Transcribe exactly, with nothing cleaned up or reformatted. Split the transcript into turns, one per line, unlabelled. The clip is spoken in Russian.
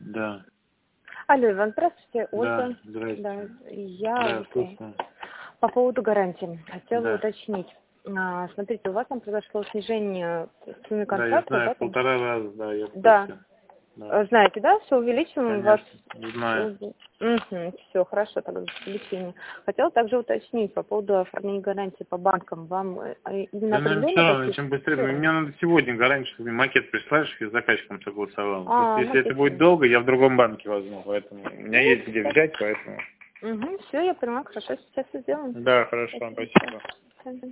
Да.
Алло, Иван, здравствуйте,
Да,
Ольга.
здрасте.
Да, я
Да,
вот,
слушаю.
по поводу гарантии хотела
Да.
уточнить. А, смотрите, у вас там произошло снижение суммы
Да, я
контракта,
знаю,
да?
в
Там?
полтора раза, да, я в
Да.
курсе. Да,
Э, Знаете, да, все увеличим у вас.
конечно, знаю.
Угу, все, хорошо, тогда увеличение. Хотела также уточнить по поводу оформления гарантии по банкам. Вам э, именно
Да, наверное, все
определенно
равно,
какие?
чем быстрее.
Всё.
Мне надо сегодня гарантию, чтобы мне макет прислаешь, я с заказчиком согласовал. Просто
А,
если это будет
написано.
долго, я в другом банке возьму, поэтому у меня
Ну,
есть где взять, поэтому.
угу, все, я понимаю, хорошо, сейчас все сделаем.
Да, хорошо,
Спасибо.
спасибо.
До свидания.